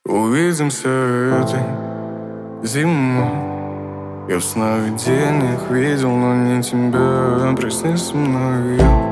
Увидимся этой зимой. Я в сновидениях видел, но не тебя. Проснись со мной, я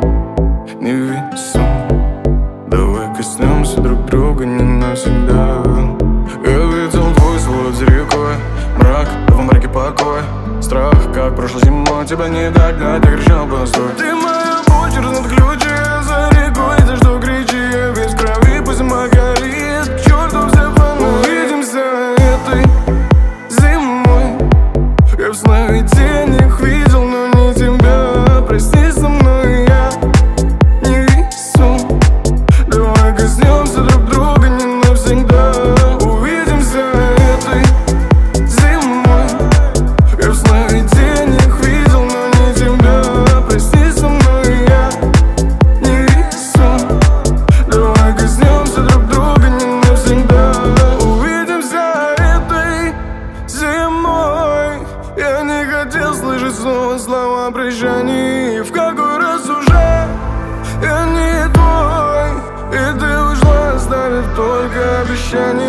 невесом. Давай коснемся друг друга не навсегда. Я видел твой свод за рекой, мрак, в мраке покой. Страх, как прошлой зимой, тебя не догнать, я кричал постой. Ты моя боль, чернот ключи, я за рекой, за что кричи, я весь в крови, пусть зима горит, к черту все планы. Увидимся этой зимой. Я в сновидениях видел, но не тебя. Проснись со мной, я невесом. Давай коснемся друг друга не навсегда. Увидимся этой зимой. Я в сновидениях видел, но не тебя. Проснись со мной, я невесом. Давай коснемся друг друга не навсегда. Увидимся этой зимой. Я не хотел слышать снова слова прощаний. В какой раз уже я не твой, и ты ушла, оставив только обещания.